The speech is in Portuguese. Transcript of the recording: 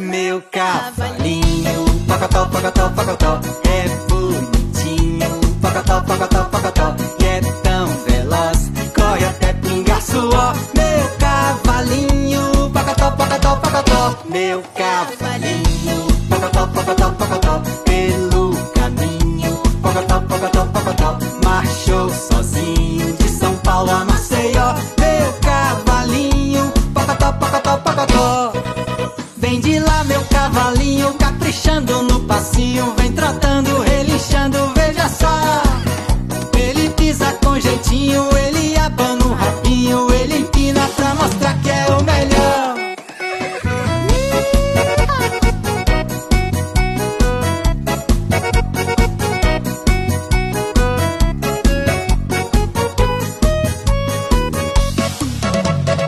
meu cavalinho. Pocotó, pocotó, pocotó, é bonitinho. Pocotó, pocotó, pocotó, e é tão